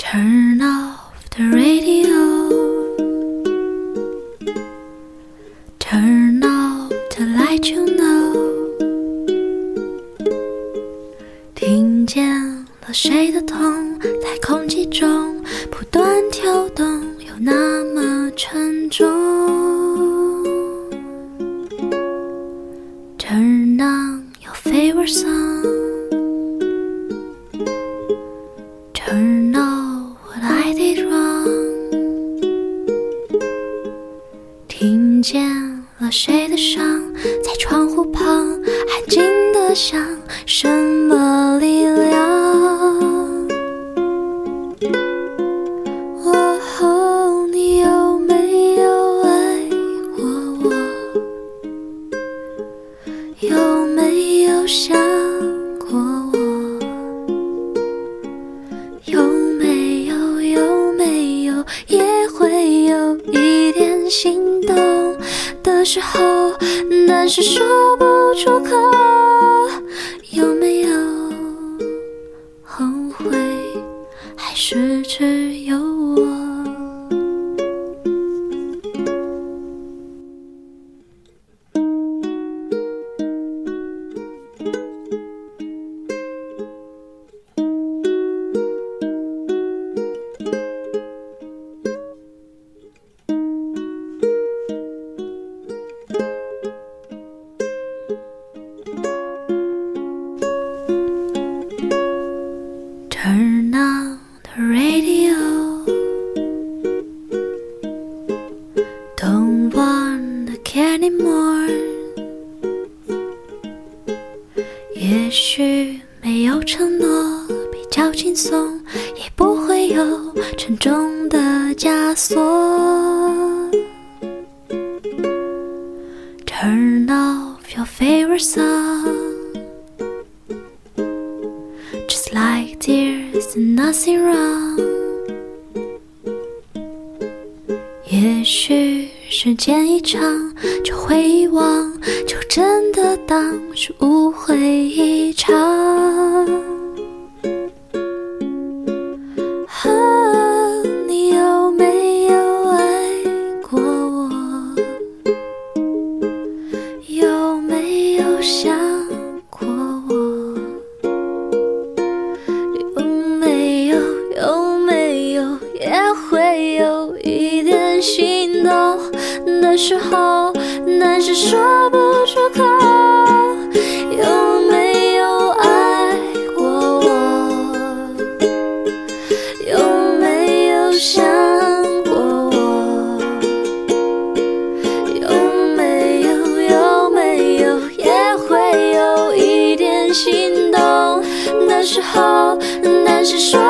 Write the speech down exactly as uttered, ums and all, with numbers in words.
Turn off the radio. Turn off to let you know. 听见了谁的痛，在空气中不断跳动，又那么沉重。Turn on your favorite song. Turn off what I did wrong. 听见了谁的伤，在窗户旁安静的想，什么力量？哦，你有没有爱过我？有没有想过我？有没有有没有也会有一点心动的时候，但是说不出口。有没有后悔，还是只有我？Turn on the radio. Don't wanna care anymore. 也许没有承诺比较轻松，也不会有沉重的枷锁。Turn off your favorite song.Just like there's nothing wrong. 也許時間一長就會遺忘，就真的當是誤會一場。啊，你有沒有愛過我？有沒有想過我？也會有一點心動的時候，但是說不出口。有沒有愛過我？有沒有想過我？有沒有有沒有也會有一點心動的時候，但是說